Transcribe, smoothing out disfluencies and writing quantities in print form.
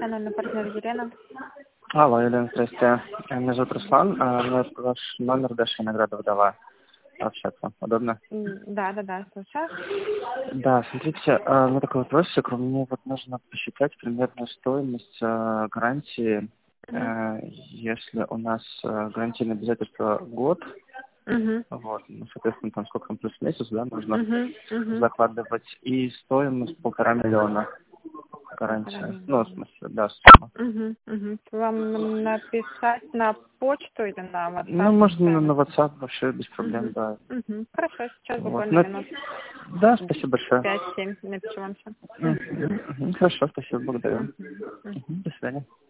акционерный партнер Елена. Алло, Елена, здрасте. Меня зовут Руслан. Мне ваш номер Даша Виноградова дала. Общаться. Удобно? Да, слушаю. Да, смотрите, у меня такой вопросик. Мне вот нужно посчитать примерную стоимость гарантии, если у нас гарантийное обязательство год. Вот, ну, соответственно, там сколько там плюс месяц, да, нужно закладывать. И стоимость 1,5 миллиона гарантия. Ну, в смысле, да, сумма. Вам написать на почту или на WhatsApp? Ну, можно на WhatsApp вообще без проблем, да. Хорошо, сейчас Вот. буквально минут Да, спасибо большое. 5-7 напишу вам все. Хорошо, спасибо, благодарю. До свидания.